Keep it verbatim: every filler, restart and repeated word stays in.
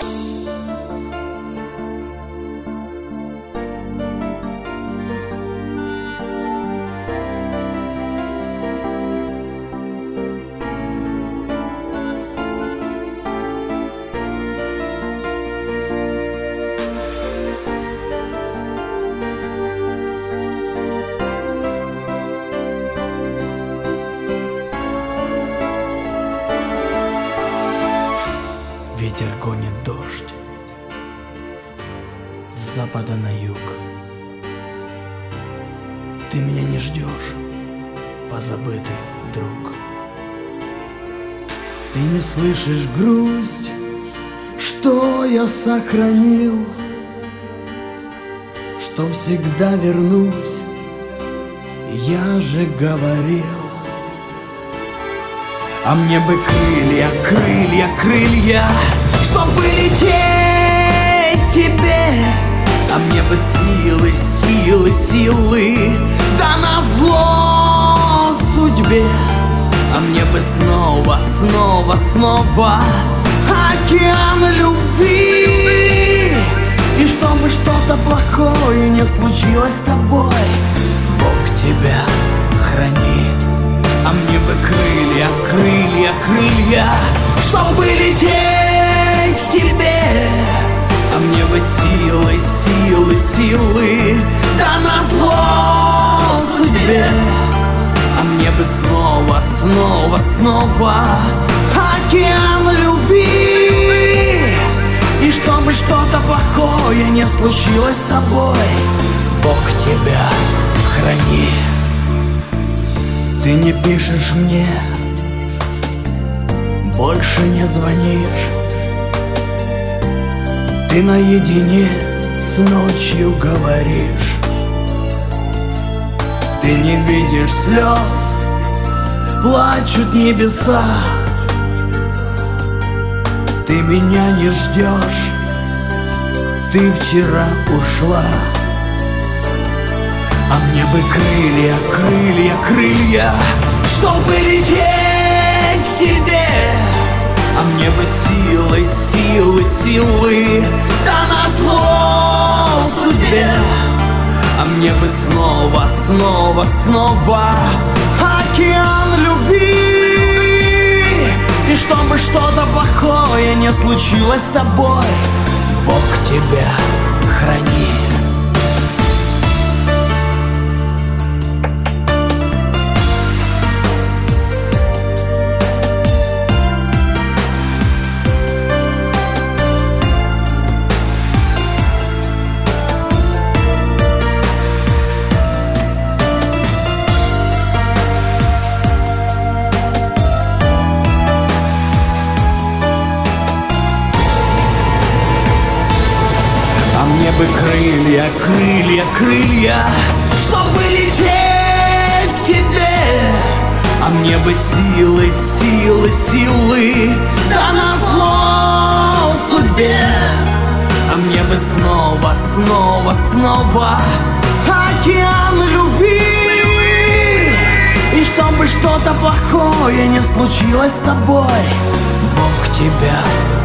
Ветер гонит дождь с запада на юг. Ты меня не ждешь, позабытый друг. Ты не слышишь грусть, что я сохранил, что всегда вернусь, я же говорил. А мне бы крылья, крылья, крылья, чтобы лететь тебе. А мне бы силы, силы, силы, да назло судьбе. А мне бы снова, снова, снова океан любви. И чтобы что-то плохое не случилось с тобой, Бог тебя храни. А мне бы крылья, крылья, крылья, чтобы лететь к тебе. А мне бы силы, силы, силы, да назло судьбе. А мне бы снова, снова, снова океан любви. И чтобы что-то плохое не случилось с тобой, Бог тебя храни. Ты не пишешь мне, больше не звонишь. Ты наедине с ночью говоришь. Ты не видишь слез, плачут небеса. Ты меня не ждешь, ты вчера ушла. А мне бы крылья, крылья, крылья, чтобы лететь к тебе. А мне бы силы, силы, силы, да назло судьбе. А мне бы снова, снова, снова океан любви. И чтобы что-то плохое не случилось с тобой, Бог тебя храни. А мне бы крылья, крылья, крылья, чтобы лететь к тебе. А мне бы силы, силы, силы, да назло судьбе. А мне бы снова, снова, снова океан любви. И чтобы что-то плохое не случилось с тобой, Бог тебя